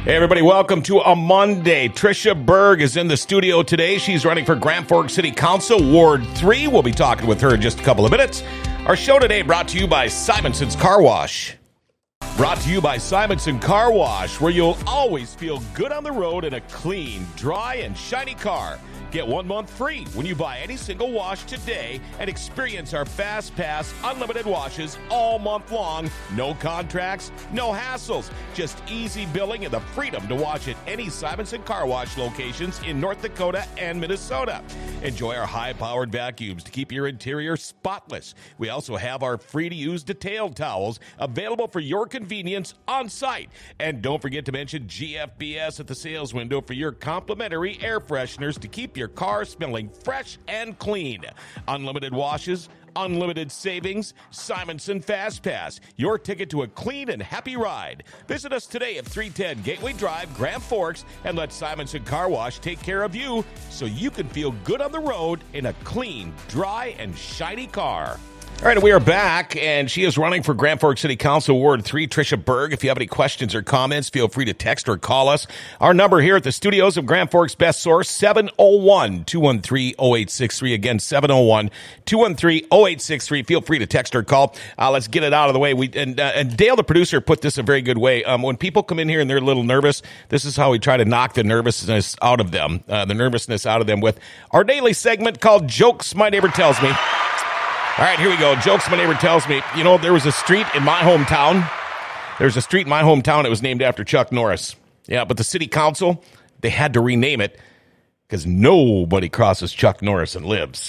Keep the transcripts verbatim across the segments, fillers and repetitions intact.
Hey, everybody, welcome to a Monday. Tricia Berg is in the studio today. She's running for Grand Forks City Council, Ward three. We'll be talking with her in just a couple of minutes. Our show today brought to you by Simonson's Car Wash. Brought to you by Simonson Car Wash, where you'll always feel good on the road in a clean, dry, and shiny car. Get one month free when you buy any single wash today and experience our Fast Pass unlimited washes all month long. No contracts, no hassles, just easy billing and the freedom to wash at any Simonson Car Wash locations in North Dakota and Minnesota. Enjoy our high-powered vacuums to keep your interior spotless. We also have our free-to-use detailed towels available for your convenience on site. And don't forget to mention G F B S at the sales window for your complimentary air fresheners to keep your car smelling fresh and clean. Unlimited washes, unlimited savings, Simonson Fast Pass, your ticket to a clean and happy ride. Visit us today at three ten Gateway Drive, Grand Forks, and let Simonson Car Wash take care of you so you can feel good on the road in a clean, dry, and shiny car. All right, we are back, and she is running for Grand Forks City Council, Ward three, Tricia Berg. If you have any questions or comments, feel free to text or call us. Our number here at the studios of Grand Forks Best Source, seven oh one, two one three, oh eight six three. Again, seven oh one, two one three, oh eight six three. Feel free to text or call. Uh, let's get it out of the way. We and, uh, and Dale, the producer, put this a very good way. Um, when people come in here and they're a little nervous, this is how we try to knock the nervousness out of them, uh, the nervousness out of them with our daily segment called Jokes My Neighbor Tells Me. All right, here we go. Jokes My Neighbor Tells Me. You know, there was a street in my hometown. There's a street in my hometown that was named after Chuck Norris. Yeah, but the city council, they had to rename it because nobody crosses Chuck Norris and lives.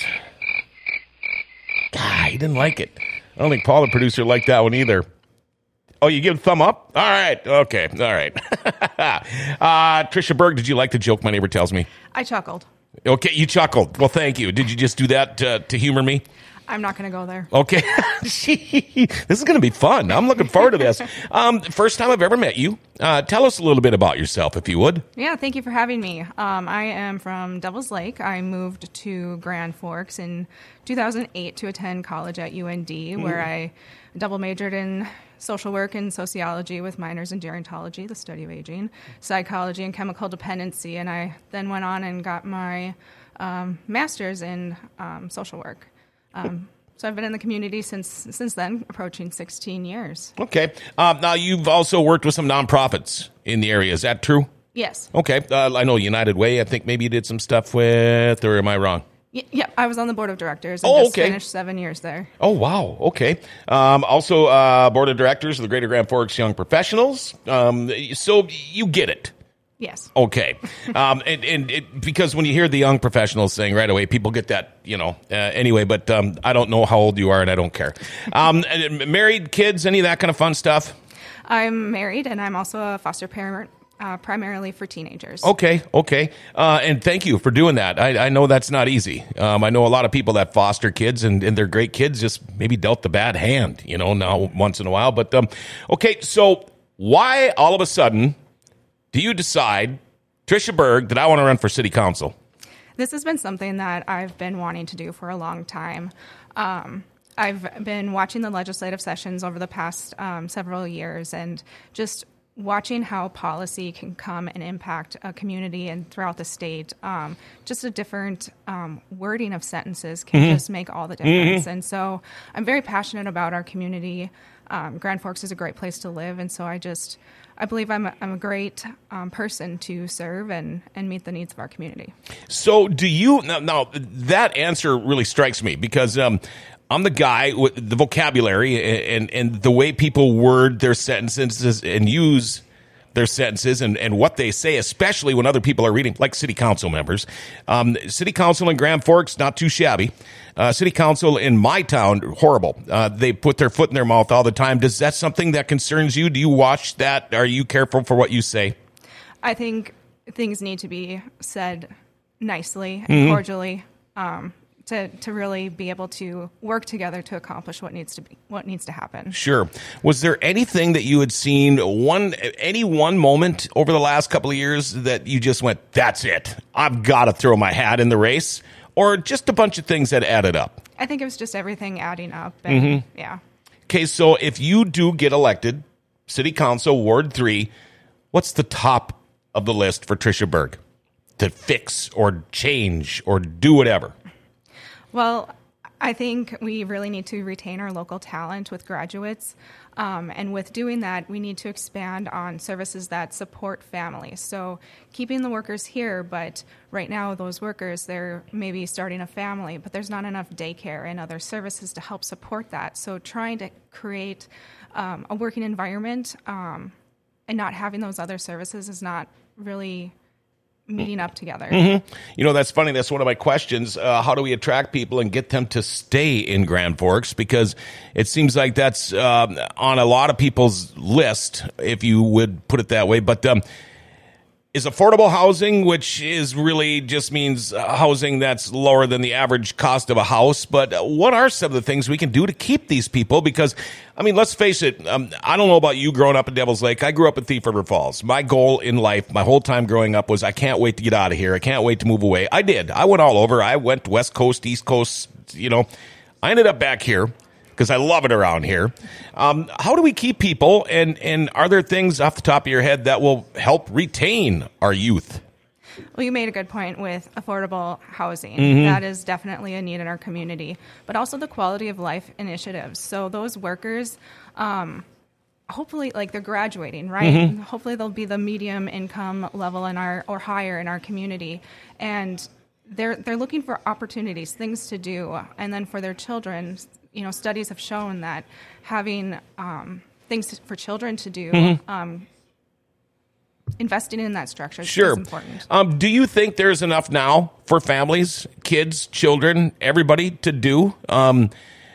God, he didn't like it. I don't think Paul, the producer, liked that one either. Oh, you give a thumb up? All right. Okay. All right. uh, Tricia Berg, did you like the joke My Neighbor Tells Me? I chuckled. Okay, you chuckled. Well, thank you. Did you just do that to, to humor me? I'm not going to go there. Okay. This is going to be fun. I'm looking forward to this. Um, first time I've ever met you. Uh, tell us a little bit about yourself, if you would. Yeah, thank you for having me. Um, I am from Devils Lake. I moved to Grand Forks in two thousand eight to attend college at U N D, mm. where I double majored in social work and sociology with minors in gerontology, the study of aging, psychology, and chemical dependency. And I then went on and got my um, master's in um, social work. Um, so I've been in the community since since then, approaching sixteen years. Okay. Uh, now, you've also worked with some nonprofits in the area. Is that true? Yes. Okay. Uh, I know United Way, I think maybe you did some stuff with, or am I wrong? Y- yeah, I was on the board of directors and oh, just okay. finished seven years there. Oh, wow. Okay. Um, also, uh, board of directors of the Greater Grand Forks Young Professionals. Um, so you get it. Yes. Okay. Um, and and it, because when you hear the young professionals saying right away, people get that, you know, uh, anyway, but um, I don't know how old you are and I don't care. Um, married, kids, any of that kind of fun stuff? I'm married and I'm also a foster parent, uh, primarily for teenagers. Okay. Okay. Uh, and thank you for doing that. I, I know that's not easy. Um, I know a lot of people that foster kids and, and they're great kids, just maybe dealt the bad hand, you know, now once in a while. But um, okay. So why all of a sudden do you decide, Tricia Berg, that I want to run for city council? This has been something that I've been wanting to do for a long time. Um, I've been watching the legislative sessions over the past um, several years and just watching how policy can come and impact a community and throughout the state. Um, just a different um, wording of sentences can mm-hmm. just make all the difference. Mm-hmm. And so I'm very passionate about our community. Um, Grand Forks is a great place to live, and so I just... I believe I'm a, I'm a great um, person to serve and, and meet the needs of our community. So do you, now, now that answer really strikes me because um, I'm the guy with the vocabulary and, and the way people word their sentences and use their sentences and, and what they say, especially when other people are reading, like city council members. Um, city council in Grand Forks, not too shabby. Uh, city council in my town, horrible. Uh, they put their foot in their mouth all the time. Does that something that concerns you? Do you watch that? Are you careful for what you say? I think things need to be said nicely and mm-hmm. cordially um, to to really be able to work together to accomplish what needs to be what needs to happen. Sure. Was there anything that you had seen one any one moment over the last couple of years that you just went, that's it, I've got to throw my hat in the race? Or just a bunch of things that added up? I think it was just everything adding up. And, mm-hmm. Yeah. Okay, so if you do get elected, City Council, Ward three, what's the top of the list for Tricia Berg to fix or change or do whatever? Well, I think we really need to retain our local talent with graduates. Um, and with doing that, we need to expand on services that support families. So keeping the workers here, but right now those workers, they're maybe starting a family, but there's not enough daycare and other services to help support that. So trying to create um, a working environment um, and not having those other services is not really meeting up together. Mm-hmm. You know, that's funny. That's one of my questions. Uh, how do we attract people and get them to stay in Grand Forks? Because it seems like that's um, on a lot of people's list, if you would put it that way. But um, is affordable housing, which is really just means housing that's lower than the average cost of a house. But what are some of the things we can do to keep these people? Because, I mean, let's face it, um, I don't know about you growing up in Devil's Lake. I grew up in Thief River Falls. My goal in life, my whole time growing up, was I can't wait to get out of here. I can't wait to move away. I did. I went all over. I went West Coast, East Coast, you know. I ended up back here because I love it around here. Um, how do we keep people, and, and are there things off the top of your head that will help retain our youth? Well, you made a good point with affordable housing. Mm-hmm. That is definitely a need in our community, but also the quality of life initiatives. So those workers, um, hopefully, like they're graduating, right? Mm-hmm. Hopefully they'll be the medium income level in our or higher in our community, and they're they're looking for opportunities, things to do, and then for their children. You know, studies have shown that having um, things for children to do, mm-hmm. um, investing in that structure sure. is important. Um, do you think there's enough now for families, kids, children, everybody to do? Um,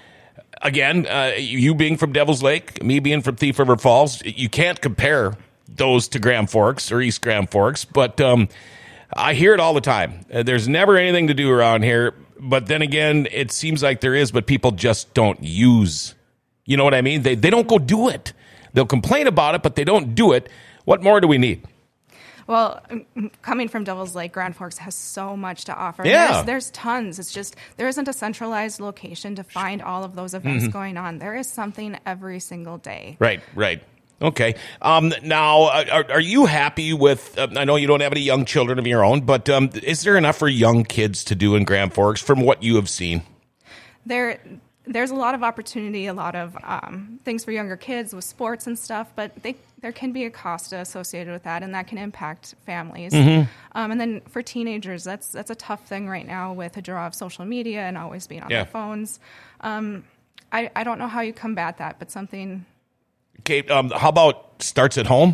again, uh, you being from Devil's Lake, me being from Thief River Falls, you can't compare those to Grand Forks or East Grand Forks, but um, I hear it all the time. Uh, there's never anything to do around here. But then again, it seems like there is, but people just don't use. You know what I mean? They they don't go do it. They'll complain about it, but they don't do it. What more do we need? Well, coming from Devil's Lake, Grand Forks has so much to offer. Yeah. There's, there's tons. It's just there isn't a centralized location to find all of those events mm-hmm. going on. There is something every single day. Right, right. Okay. Um, now, are, are you happy with, uh, I know you don't have any young children of your own, but um, is there enough for young kids to do in Grand Forks from what you have seen? There, there's a lot of opportunity, a lot of um, things for younger kids with sports and stuff, but they, there can be a cost associated with that, and that can impact families. Mm-hmm. Um, and then for teenagers, that's that's a tough thing right now with a draw of social media and always being on yeah. their phones. Um, I, I don't know how you combat that, but something... Okay, um, how about starts at home?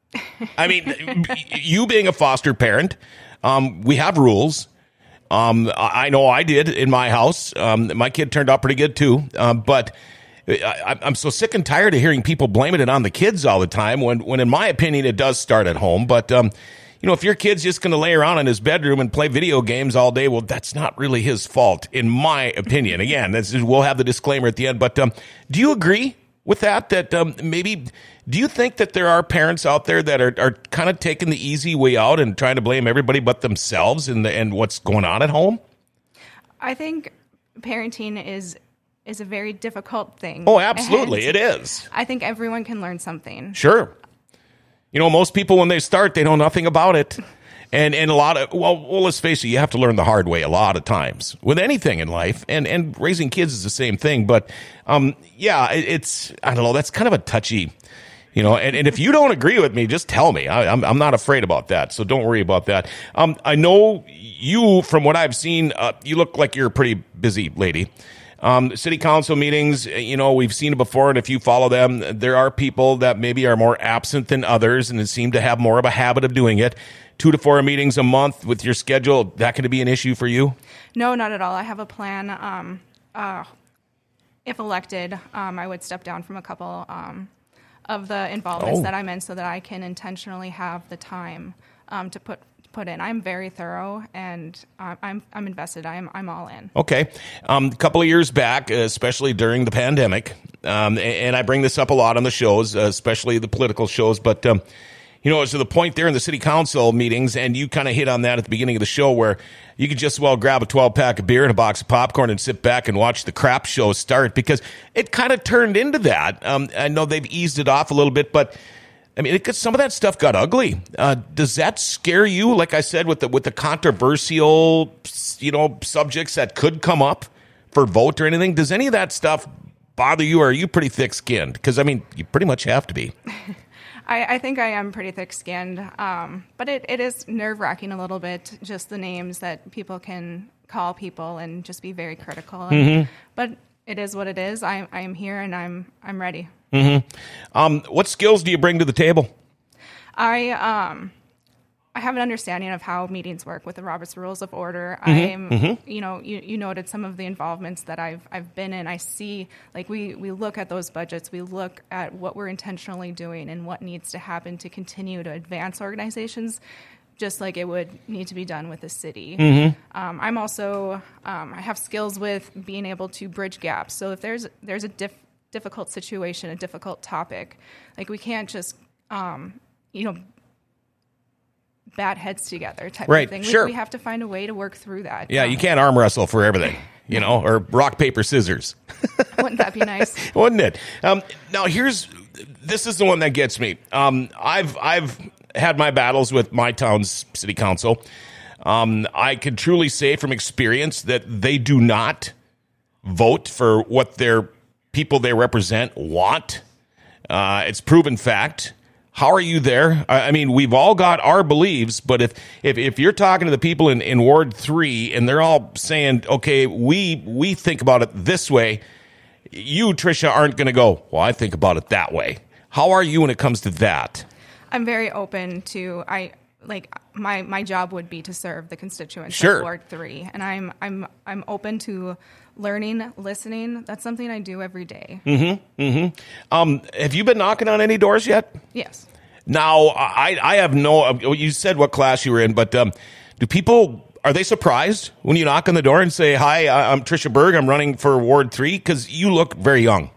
I mean, you being a foster parent, um, we have rules. Um, I know I did in my house. Um, my kid turned out pretty good too. Um, but I, I'm so sick and tired of hearing people blaming it on the kids all the time when, when in my opinion, it does start at home. But, um, you know, if your kid's just going to lay around in his bedroom and play video games all day, well, that's not really his fault, in my opinion. Again, this is, we'll have the disclaimer at the end. But um, do you agree with that, that um, maybe, do you think that there are parents out there that are, are kind of taking the easy way out and trying to blame everybody but themselves and, the, and what's going on at home? I think parenting is is a very difficult thing. Oh, absolutely. And it is. I think everyone can learn something. Sure. You know, most people, when they start, they know nothing about it. And and a lot of, well, well, let's face it, you have to learn the hard way a lot of times with anything in life. And, and raising kids is the same thing. But, um, yeah, it, it's, I don't know, that's kind of a touchy, you know, and, and if you don't agree with me, just tell me. I, I'm, I'm not afraid about that. So don't worry about that. Um, I know you, from what I've seen, uh, you look like you're a pretty busy lady. Um, city council meetings, you know, we've seen it before, and if you follow them, there are people that maybe are more absent than others and seem to have more of a habit of doing it. Two to four meetings a month with your schedule, that going to be an issue for you? No, not at all. I have a plan. Um, uh, if elected, um, I would step down from a couple um, of the involvements oh. that I'm in so that I can intentionally have the time um, to put put in. I'm very thorough, and uh, I'm I'm invested. I'm I'm all in. Okay. Um, a couple of years back, especially during the pandemic, um, and I bring this up a lot on the shows, especially the political shows, but um, you know, it's to the point there in the city council meetings, and you kind of hit on that at the beginning of the show, where you could just well grab a twelve pack of beer and a box of popcorn and sit back and watch the crap show start, because it kind of turned into that. Um, I know they've eased it off a little bit, but I mean, it, some of that stuff got ugly. Uh, does that scare you? Like I said, with the with the controversial, you know, subjects that could come up for vote or anything. Does any of that stuff bother you, or are you pretty thick-skinned? Because, I mean, you pretty much have to be. I, I think I am pretty thick-skinned, um, but it, it is nerve-wracking a little bit, just the names that people can call people and just be very critical. And, mm-hmm. But it is what it is. I, I am here, and I'm I'm ready. Mm-hmm. Um, what skills do you bring to the table? I um. I have an understanding of how meetings work with the Robert's Rules of Order. Mm-hmm, I'm, mm-hmm. you know, you, you noted some of the involvements that I've I've been in. I see, like, we, we look at those budgets, we look at what we're intentionally doing and what needs to happen to continue to advance organizations, just like it would need to be done with the city. Mm-hmm. Um, I'm also, um, I have skills with being able to bridge gaps. So if there's there's a diff, difficult situation, a difficult topic, like we can't just, um, you know, bat heads together type right, of thing. Sure. We, we have to find a way to work through that. Yeah, um, you can't arm wrestle for everything, you know, or rock, paper, scissors. Wouldn't that be nice? Wouldn't it? Um, now, here's, this is the one that gets me. Um, I've, I've had my battles with my town's city council. Um, I can truly say from experience that they do not vote for what their people they represent want. Uh, it's proven fact. How are you there? I mean, we've all got our beliefs, but if, if, if you're talking to the people in, in Ward three and they're all saying, okay, we we think about it this way, you, Tricia, aren't going to go, well, I think about it that way. How are you when it comes to that? I'm very open to, I like, my, my job would be to serve the constituents sure. of Ward three, and I'm I'm I'm open to learning, listening. That's something I do every day. Mm-hmm. Mm-hmm. Um, have you been knocking on any doors yet? Yes. Now, I, I have no, you said what class you were in, but um, do people, are they surprised when you knock on the door and say, hi, I'm Tricia Berg, I'm running for Ward three? Because you look very young.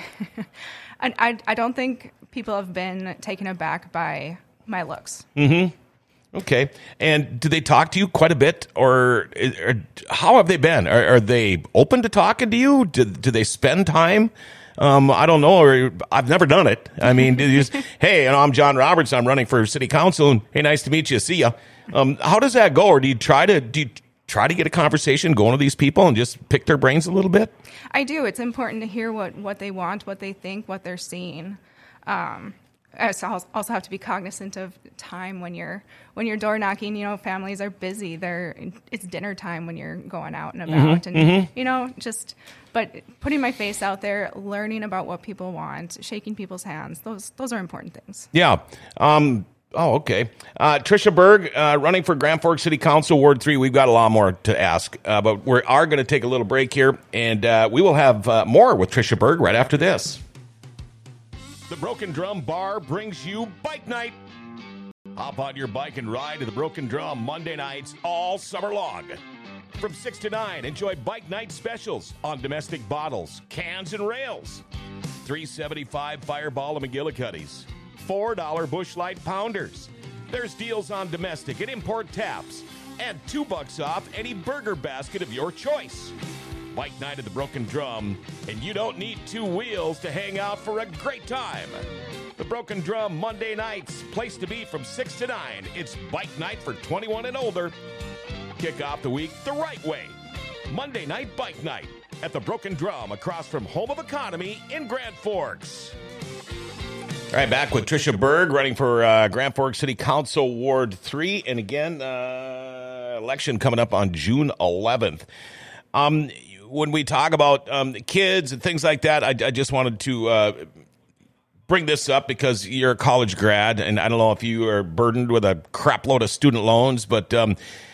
And I, I don't think people have been taken aback by my looks. Mm-hmm. Okay. And do they talk to you quite a bit, or, or how have they been? Are, are they open to talking to you? Do, do they spend time? Um, I don't know, or I've never done it. I mean, you just, hey, you know, I'm John Roberts, I'm running for city council, and hey, nice to meet you, see ya. Um, how does that go? Or do you try to do you try to get a conversation going to these people and just pick their brains a little bit? I do. It's important to hear what, what they want, what they think, what they're seeing. Um, I also have to be cognizant of time when you're when you're door knocking. You know, families are busy. They're it's dinner time when you're going out and about, mm-hmm, and mm-hmm. you know, just but putting my face out there, learning about what people want, shaking people's hands. Those those are important things. Yeah. Um, oh, okay. Uh, Tricia Berg, uh, running for Grand Forks City Council, Ward three. We've got a lot more to ask, uh, but we are going to take a little break here, and uh, we will have uh, more with Tricia Berg right after this. The Broken Drum Bar brings you Bike Night. Hop on your bike and ride to the Broken Drum Monday nights all summer long. From six to nine, enjoy Bike Night specials on domestic bottles, cans, and rails. three dollars and seventy-five cents Fireball and McGillicuddy's. four dollars Busch Light Pounders. There's deals on domestic and import taps. And two bucks off any burger basket of your choice. Bike Night at the Broken Drum, and you don't need two wheels to hang out for a great time. The Broken Drum Monday nights, place to be from six to nine. It's Bike Night for twenty-one and older. Kick off the week the right way. Monday night Bike Night at the Broken Drum across from Home of Economy in Grand Forks. All right, back with Tricia Berg running for uh, Grand Forks City Council Ward three. And again, uh, election coming up on June eleventh. Um, when we talk about um, kids and things like that, I, I just wanted to uh, bring this up because you're a college grad, and I don't know if you are burdened with a crap load of student loans, but um,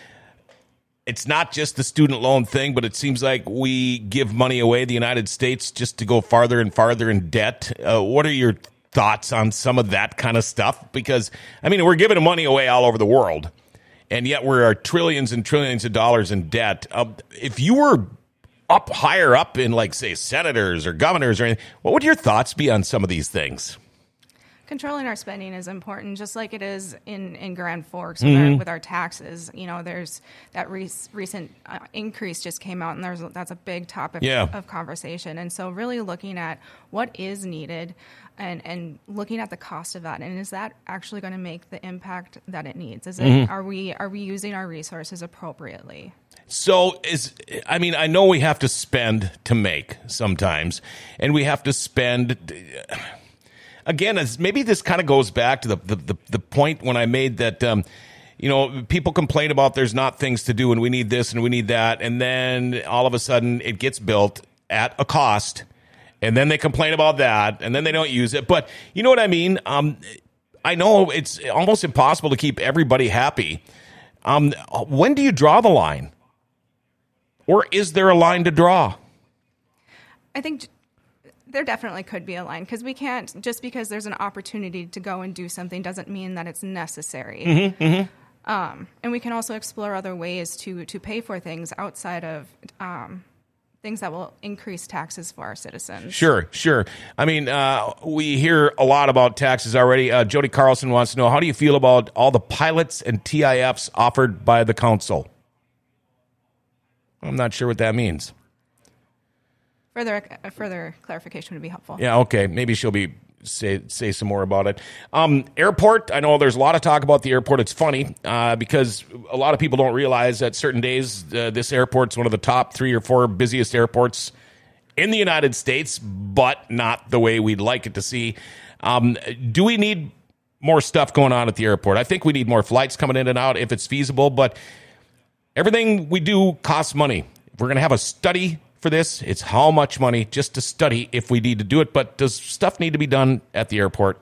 it's not just the student loan thing, but it seems like we give money away, the United States, just to go farther and farther in debt. Uh, what are your thoughts on some of that kind of stuff? Because, I mean, we're giving money away all over the world, and yet we're trillions and trillions of dollars in debt. Uh, if you were up higher up in, like, say, senators or governors or anything, what would your thoughts be on some of these things? Controlling our spending is important, just like it is in, in Grand Forks with, mm-hmm. our, with our taxes. You know, there's that re- recent uh, increase just came out, and there's that's a big topic yeah. of conversation. And so really looking at what is needed and, and looking at the cost of that, and is that actually going to make the impact that it needs? Is it mm-hmm. are we are we using our resources appropriately? So is I mean, I know we have to spend to make sometimes, and we have to spend. Again, as maybe this kind of goes back to the, the, the, the point when I made that, um, you know, people complain about there's not things to do and we need this and we need that. And then all of a sudden it gets built at a cost. And then they complain about that and then they don't use it. But you know what I mean? Um, I know it's almost impossible to keep everybody happy. Um, when do you draw the line? Or is there a line to draw? I think there definitely could be a line, because we can't, just because there's an opportunity to go and do something doesn't mean that it's necessary. Mm-hmm, mm-hmm. Um, and we can also explore other ways to, to pay for things outside of um, things that will increase taxes for our citizens. Sure, sure. I mean, uh, we hear a lot about taxes already. Uh, Jody Carlson wants to know, how do you feel about all the pilots and T I Fs offered by the council? I'm not sure what that means. Further uh, further clarification would be helpful. Yeah, okay. Maybe she'll be say say some more about it. Um, airport, I know there's a lot of talk about the airport. It's funny uh, because a lot of people don't realize that certain days uh, this airport's one of the top three or four busiest airports in the United States, but not the way we'd like it to see. Um, do we need more stuff going on at the airport? I think we need more flights coming in and out if it's feasible, but everything we do costs money. If we're going to have a study for this, it's how much money just to study if we need to do it. But does stuff need to be done at the airport?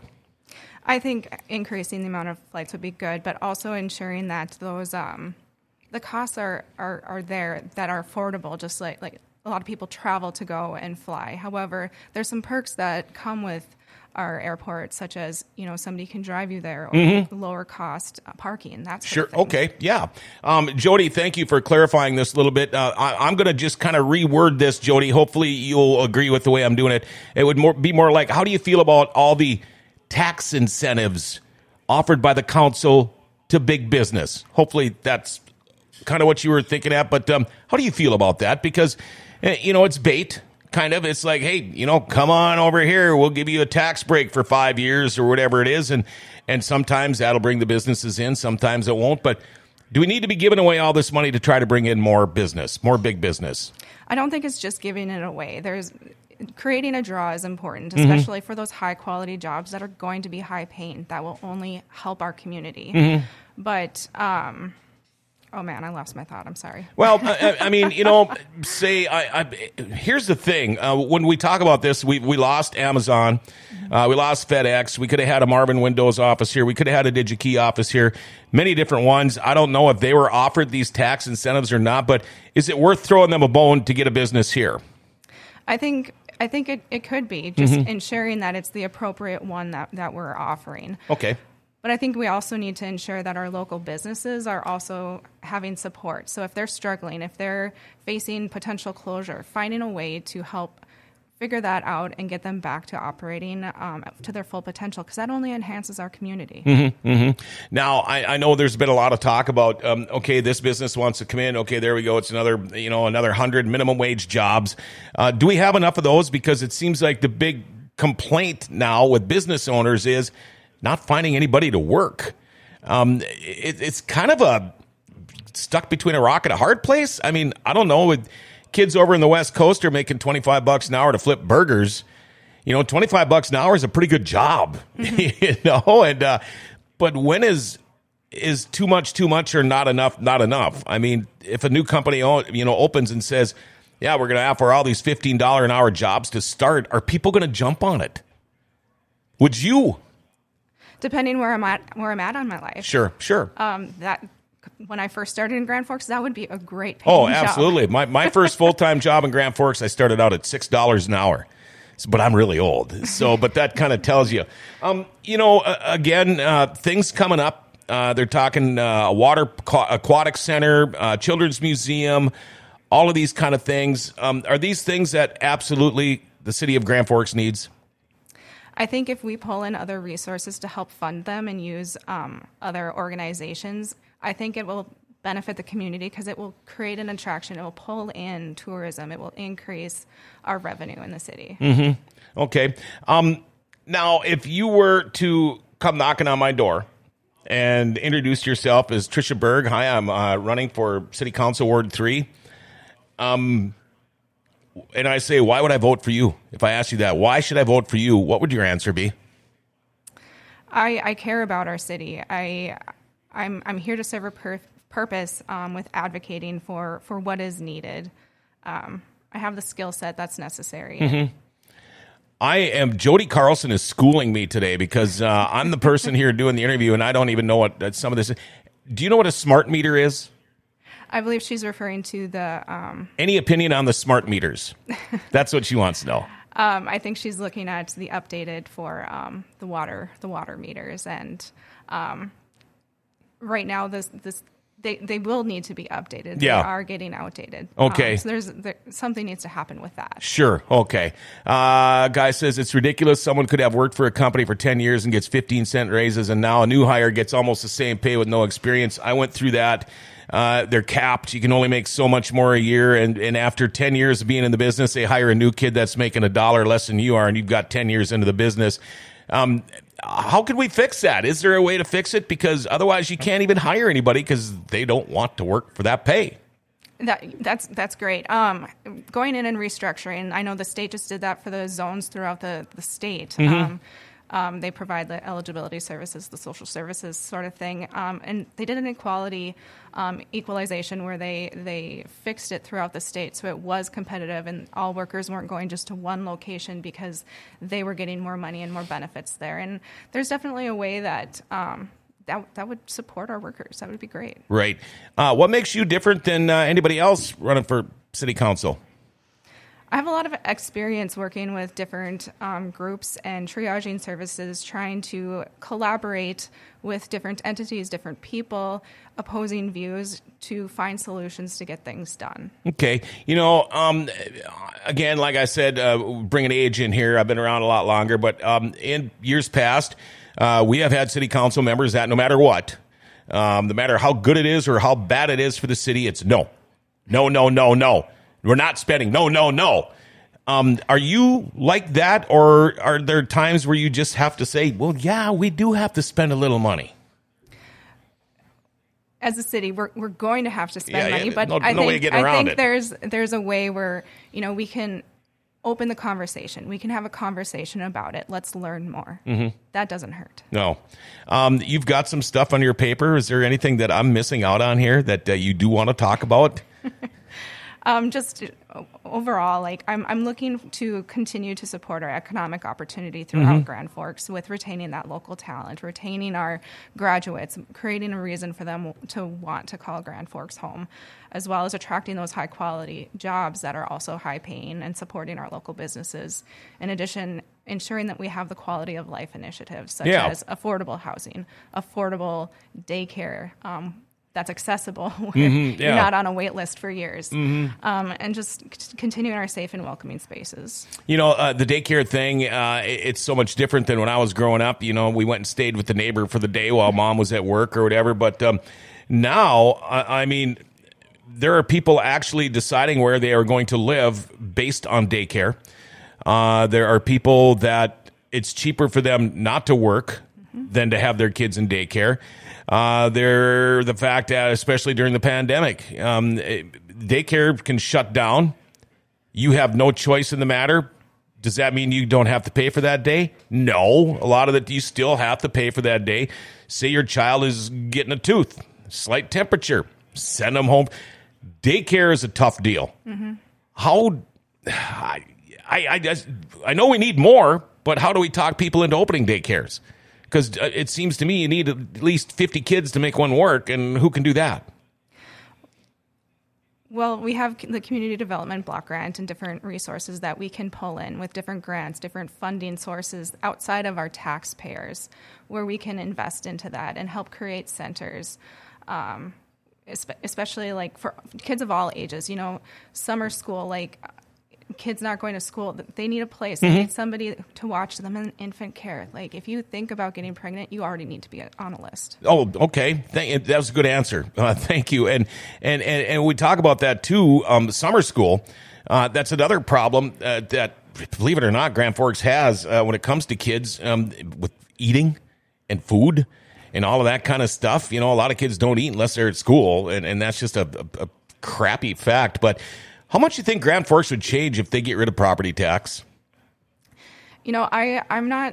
I think increasing the amount of flights would be good, but also ensuring that those um, the costs are, are, are there that are affordable, just like, like a lot of people travel to go and fly. However, there's some perks that come with our airport, such as, you know, somebody can drive you there, or mm-hmm. lower cost uh, parking. That's sure. Okay. Yeah. Um, Jody, thank you for clarifying this a little bit. Uh, I, I'm going to just kind of reword this, Jody. Hopefully you'll agree with the way I'm doing it. It would more, be more like, how do you feel about all the tax incentives offered by the council to big business? Hopefully that's kind of what you were thinking at. But um, how do you feel about that? Because, uh, you know, it's bait. Kind of, it's like, hey, you know, come on over here. We'll give you a tax break for five years or whatever it is. And and sometimes that'll bring the businesses in. Sometimes it won't. But do we need to be giving away all this money to try to bring in more business, more big business? I don't think it's just giving it away. There's creating a draw is important, especially mm-hmm. for those high quality jobs that are going to be high paying. That will only help our community. Mm-hmm. But, um, oh man, I lost my thought. I'm sorry. Well, I, I mean, you know, say, I, I, here's the thing. Uh, when we talk about this, we we lost Amazon, uh, we lost FedEx. We could have had a Marvin Windows office here. We could have had a DigiKey office here. Many different ones. I don't know if they were offered these tax incentives or not, but is it worth throwing them a bone to get a business here? I think I think it, it could be, just mm-hmm. ensuring that it's the appropriate one that, that we're offering. Okay. But I think we also need to ensure that our local businesses are also having support. So if they're struggling, if they're facing potential closure, finding a way to help figure that out and get them back to operating um, to their full potential, because that only enhances our community. Mm-hmm, mm-hmm. Now, I, I know there's been a lot of talk about, um, okay, this business wants to come in. Okay, there we go. It's another, you know, another hundred minimum wage jobs. Uh, do we have enough of those? Because it seems like the big complaint now with business owners is not finding anybody to work. Um, it, it's kind of a stuck between a rock and a hard place. I mean, I don't know. With kids over in the West Coast are making twenty-five bucks an hour to flip burgers. You know, twenty-five bucks an hour is a pretty good job. Mm-hmm. you know, and uh, but when is is too much too much or not enough not enough? I mean, if a new company you know opens and says, "Yeah, we're going to offer all these fifteen dollars an hour jobs to start," are people going to jump on it? Would you? Depending where I'm at, where I'm at on my life. Sure, sure. Um, that when I first started in Grand Forks, that would be a great paying Oh, absolutely. job. My my first full time job in Grand Forks, I started out at six dollars an hour. So, but I'm really old, so but that kind of tells you. Um, you know, uh, again, uh, things coming up. Uh, they're talking uh, a water aquatic center, uh, children's museum, all of these kind of things. Um, are these things that absolutely the city of Grand Forks needs? I think if we pull in other resources to help fund them and use um, other organizations, I think it will benefit the community because it will create an attraction. It will pull in tourism. It will increase our revenue in the city. Mm-hmm. Okay. Um, now, if you were to come knocking on my door and introduce yourself as Tricia Berg, hi, I'm uh, running for City Council Ward three. Um, and I say, why would I vote for you? If I ask you that, why should I vote for you? What would your answer be? I, I care about our city. I, I'm I'm here to serve a pur- purpose um, with advocating for, for what is needed. Um, I have the skill set that's necessary. Mm-hmm. I am, Jody Carlson is schooling me today because uh, I'm the person here doing the interview, and I don't even know what uh, some of this is. Do you know what a smart meter is? I believe she's referring to the... Um, Any opinion on the smart meters? That's what she wants to know. Um, I think she's looking at the updated for um, the water the water meters. And um, right now, this this they, they will need to be updated. Yeah. They are getting outdated. Okay. Um, so there's there, something needs to happen with that. Sure. Okay. Uh, guy says it's ridiculous. Someone could have worked for a company for ten years and gets fifteen cent raises, and now a new hire gets almost the same pay with no experience. I went through that. Uh, they're capped. You can only make so much more a year. And, and after ten years of being in the business, they hire a new kid that's making a dollar less than you are, and you've got ten years into the business. Um, how can we fix that? Is there a way to fix it? Because otherwise you can't even hire anybody because they don't want to work for that pay. That that's that's great. Um, going in and restructuring. I know the state just did that for the zones throughout the the state. Mm-hmm. Um, um, they provide the eligibility services, the social services sort of thing, um, and they did an equality um, equalization where they they fixed it throughout the state, so it was competitive, and all workers weren't going just to one location because they were getting more money and more benefits there. And there's definitely a way that. Um, That, that would support our workers. That would be great. Right. Uh, what makes you different than uh, anybody else running for city council? I have a lot of experience working with different um, groups and triaging services, trying to collaborate with different entities, different people, opposing views to find solutions to get things done. Okay. You know, um, again, like I said, uh, bringing age in here, I've been around a lot longer, but um, in years past, Uh, we have had city council members that no matter what, um, no matter how good it is or how bad it is for the city, it's no, no, no, no, no. We're not spending. No, no, no. Um, are you like that, or are there times where you just have to say, well, yeah, we do have to spend a little money? As a city, we're we're going to have to spend Yeah, money, yeah, but no- I no way of think getting I around think it. there's there's a way where you know we can open the conversation. We can have a conversation about it. Let's learn more. Mm-hmm. That doesn't hurt. No. Um, you've got some stuff on your paper. Is there anything that I'm missing out on here that uh, you do want to talk about? Um, just overall, like I'm, I'm looking to continue to support our economic opportunity throughout mm-hmm. Grand Forks with retaining that local talent, retaining our graduates, creating a reason for them to want to call Grand Forks home, as well as attracting those high quality jobs that are also high paying and supporting our local businesses. In addition, ensuring that we have the quality of life initiatives such Yeah. as affordable housing, affordable daycare, um, that's accessible where Mm-hmm, yeah. you're not on a wait list for years, Mm-hmm. um, and just c- continuing our safe and welcoming spaces. You know, uh, the daycare thing, uh, it- it's so much different than when I was growing up. You know, we went and stayed with the neighbor for the day while mom was at work or whatever. But um, now, I, I mean, there are people actually deciding where they are going to live based on daycare. Uh, there are people that it's cheaper for them not to work mm-hmm. than to have their kids in daycare. Uh, they're the fact that, especially during the pandemic, um, it, daycare can shut down. You have no choice in the matter. Does that mean you don't have to pay for that day? No. A lot of it, you still have to pay for that day. Say your child is getting a tooth, slight temperature, send them home. Daycare is a tough deal. Mm-hmm. How, I, I, I, just, I know we need more, but how do we talk people into opening daycares? Because it seems to me you need at least fifty kids to make one work, and who can do that? Well, we have the community development block grant and different resources that we can pull in with different grants, different funding sources outside of our taxpayers, where we can invest into that and help create centers, um, especially like for kids of all ages. You know, summer school, like kids not going to school. They need a place. They mm-hmm. need somebody to watch them in infant care. Like, if you think about getting pregnant, you already need to be on a list. Oh, okay. Thank, that was a good answer. Uh, thank you. And, and, and, and we talk about that too. Um, summer school, uh, that's another problem uh, that, believe it or not, Grand Forks has uh, when it comes to kids um, with eating and food and all of that kind of stuff. You know, a lot of kids don't eat unless they're at school, and, and that's just a, a, a crappy fact. But how much do you think Grand Forks would change if they get rid of property tax? You know, I, I'm not...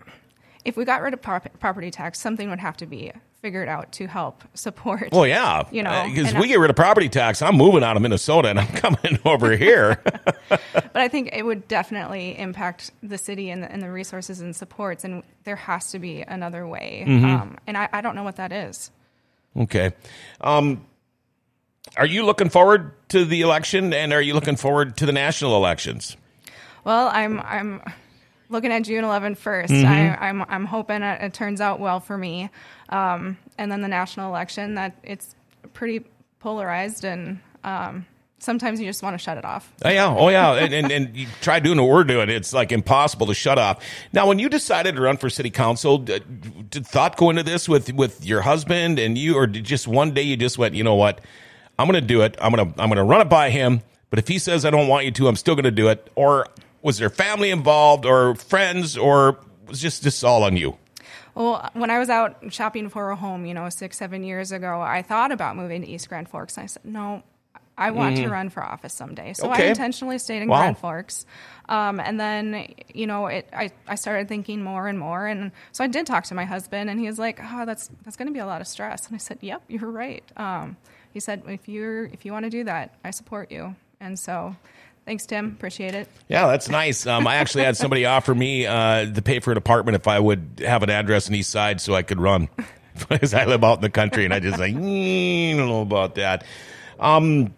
If we got rid of prop- property tax, something would have to be figured out to help support. Well, yeah. You know, because uh, we get rid of property tax, I'm moving out of Minnesota and I'm coming over here. But I think it would definitely impact the city and the, and the resources and supports, and there has to be another way. Mm-hmm. Um, and I, I don't know what that is. Okay. Um, are you looking forward to the election, and are you looking forward to the national elections? Well, I'm I'm looking at June eleventh first. Mm-hmm. I, I'm I'm hoping it, it turns out well for me. Um, and then the national election, that it's pretty polarized, and um, sometimes you just want to shut it off. Oh, yeah. Oh, yeah. and, and, and you try doing what we're doing. It's like impossible to shut off. Now, when you decided to run for city council, did, did thought go into this with, with your husband and you, or did just one day you just went, you know what, I'm going to do it. I'm going to, I'm going to run it by him. But if he says I don't want you to, I'm still going to do it. Or was there family involved or friends, or was just this all on you? Well, when I was out shopping for a home, you know, six, seven years ago, I thought about moving to East Grand Forks. And I said, no, I want mm. to run for office someday. So okay. I intentionally stayed in wow. Grand Forks. Um, and then, you know, it, I, I started thinking more and more. And so I did talk to my husband, and he was like, oh, that's that's going to be a lot of stress. And I said, yep, you're right. Um, he said, if you're if you want to do that, I support you. And so... Thanks, Tim. Appreciate it. Yeah, that's nice. Um, I actually had somebody offer me uh, to pay for an apartment if I would have an address in East Side so I could run. Because I live out in the country, and I just like, mm, I don't know about that. Um,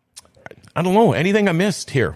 I don't know. Anything I missed here?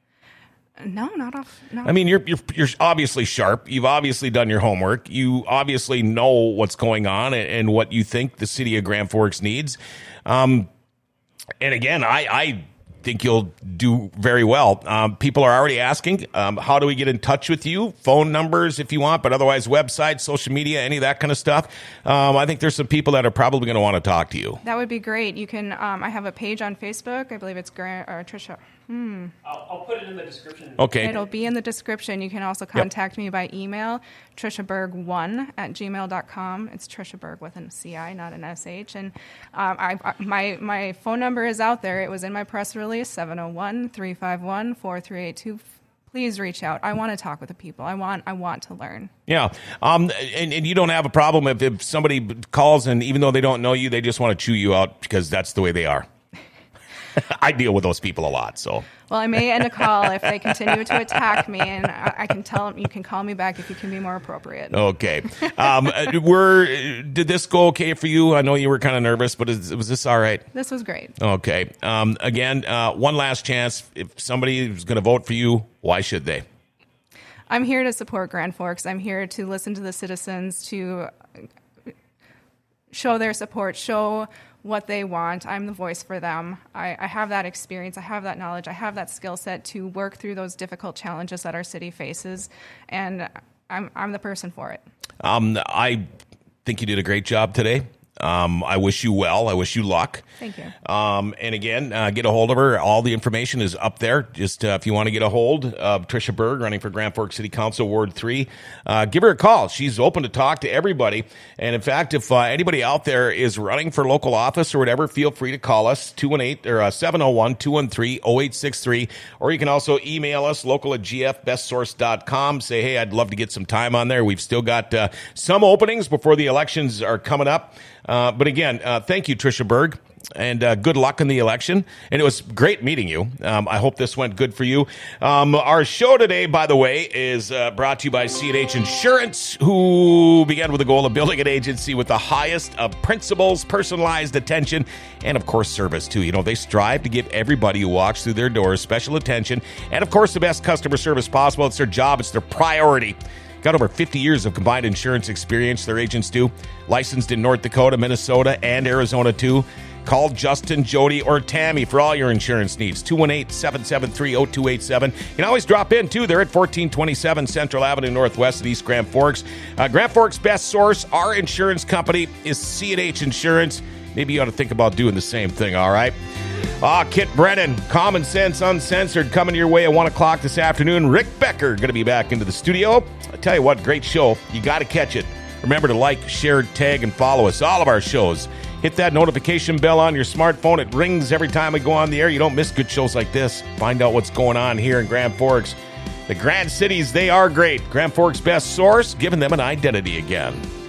No, not off. No. I mean, you're you're you're obviously sharp. You've obviously done your homework. You obviously know what's going on and, and what you think the city of Grand Forks needs. Um, and again, I. I think you'll do very well. Um, people are already asking, um, how do we get in touch with you? Phone numbers if you want, but otherwise website, social media, any of that kind of stuff. Um, I think there's some people that are probably going to want to talk to you. That would be great. You can, um, I have a page on Facebook. I believe it's Grant or Trisha. Hmm. I'll, I'll put it in the description. Okay. It'll be in the description. You can also contact yep. me by email, trisha berg one at gmail dot com. It's Trisha Berg with an C I, not an S H. And um, I, I, my, my phone number is out there. It was in my press release, seven oh one, three five one, four three eight two. Please reach out. I want to talk with the people. I want I want to learn. Yeah. Um, and, and you don't have a problem if, if somebody calls and even though they don't know you, they just want to chew you out because that's the way they are. I deal with those people a lot, so. Well, I may end a call if they continue to attack me, and I, I can tell them, you can call me back if you can be more appropriate. Okay. Um, were, did this go okay for you? I know you were kind of nervous, but is, was this all right? This was great. Okay. Um, again, uh, one last chance. If somebody is going to vote for you, why should they? I'm here to support Grand Forks. I'm here to listen to the citizens, to show their support, show what they want. I'm the voice for them. I, I have that experience. I have that knowledge. I have that skill set to work through those difficult challenges that our city faces, and I'm I'm the person for it. Um, I think you did a great job today. Um, I wish you well. I wish you luck. Thank you. Um, and again, uh, get a hold of her. All the information is up there. Just uh, if you want to get a hold of Trisha Berg, running for Grand Forks City Council Ward three, uh, give her a call. She's open to talk to everybody. And in fact, if uh, anybody out there is running for local office or whatever, feel free to call us, two one eight or uh, seven oh one, two one three, oh eight six three. Or you can also email us, local at g f best source dot com. Say, hey, I'd love to get some time on there. We've still got uh, some openings before the elections are coming up. Uh, but again, uh, thank you, Trisha Berg, and uh, good luck in the election. And it was great meeting you. Um, I hope this went good for you. Um, our show today, by the way, is uh, brought to you by C and H Insurance, who began with the goal of building an agency with the highest of principles, personalized attention, and, of course, service, too. You know, they strive to give everybody who walks through their doors special attention and, of course, the best customer service possible. It's their job. It's their priority. Got over fifty years of combined insurance experience, their agents do. Licensed in North Dakota, Minnesota, and Arizona, too. Call Justin, Jody, or Tammy for all your insurance needs. two one eight, seven seven three, zero two eight seven. You can always drop in, too. They're at fourteen twenty-seven Central Avenue Northwest of East Grand Forks. Uh, Grand Forks' best source, our insurance company, is C and H Insurance. Maybe you ought to think about doing the same thing, all right? Ah, Kit Brennan, Common Sense Uncensored, coming your way at one o'clock this afternoon. Rick Becker going to be back into the studio. I tell you what, great show. You got to catch it. Remember to like, share, tag, and follow us. All of our shows. Hit that notification bell on your smartphone. It rings every time we go on the air. You don't miss good shows like this. Find out what's going on here in Grand Forks. The Grand Cities, they are great. Grand Forks' best source, giving them an identity again.